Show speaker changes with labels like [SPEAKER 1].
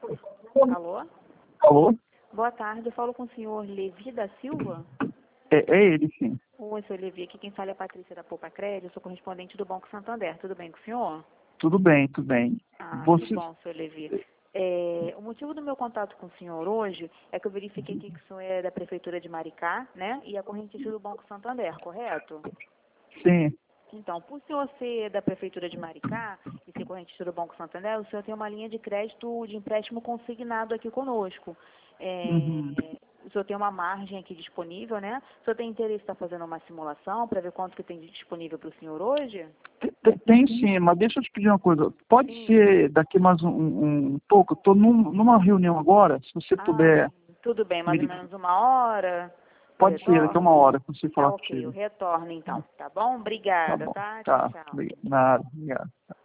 [SPEAKER 1] Alô?
[SPEAKER 2] Alô?
[SPEAKER 1] Boa tarde, eu falo com o senhor Levi da Silva.
[SPEAKER 2] É ele, sim.
[SPEAKER 1] Oi, senhor Levi, aqui quem fala é a Patrícia da Poupa Crédito, eu sou correspondente do Banco Santander. Tudo bem com o senhor?
[SPEAKER 2] Tudo bem, tudo bem.
[SPEAKER 1] Ah, que
[SPEAKER 2] Você...
[SPEAKER 1] bom, senhor Levi. O motivo do meu contato com o senhor hoje é que eu verifiquei aqui que o senhor é da Prefeitura de Maricá, né? E a correntista do Banco Santander, correto?
[SPEAKER 2] Sim.
[SPEAKER 1] Então, por o senhor ser da Prefeitura de Maricá e ser correntista do Banco Santander, o senhor tem uma linha de crédito de empréstimo consignado aqui conosco.
[SPEAKER 2] Uhum.
[SPEAKER 1] O senhor tem uma margem aqui disponível, né? O senhor tem interesse em estar fazendo uma simulação para ver quanto que tem disponível para o senhor hoje?
[SPEAKER 2] Tem sim, mas deixa eu te pedir uma coisa. Pode
[SPEAKER 1] Sim.
[SPEAKER 2] ser daqui mais um pouco? Eu estou numa reunião agora, se você
[SPEAKER 1] Ah,
[SPEAKER 2] puder
[SPEAKER 1] sim. Tudo bem,
[SPEAKER 2] me
[SPEAKER 1] mais ou
[SPEAKER 2] ligar.
[SPEAKER 1] menos uma hora. Eu
[SPEAKER 2] Pode ser, daqui a uma
[SPEAKER 1] retorno?
[SPEAKER 2] hora, para você
[SPEAKER 1] Tá
[SPEAKER 2] falar
[SPEAKER 1] ok, eu
[SPEAKER 2] contigo.
[SPEAKER 1] retorno então, tá bom?
[SPEAKER 2] Tá
[SPEAKER 1] Obrigada,
[SPEAKER 2] bom.
[SPEAKER 1] tá? Tchau,
[SPEAKER 2] Tá.
[SPEAKER 1] tchau.
[SPEAKER 2] Obrigado. Nada, obrigado.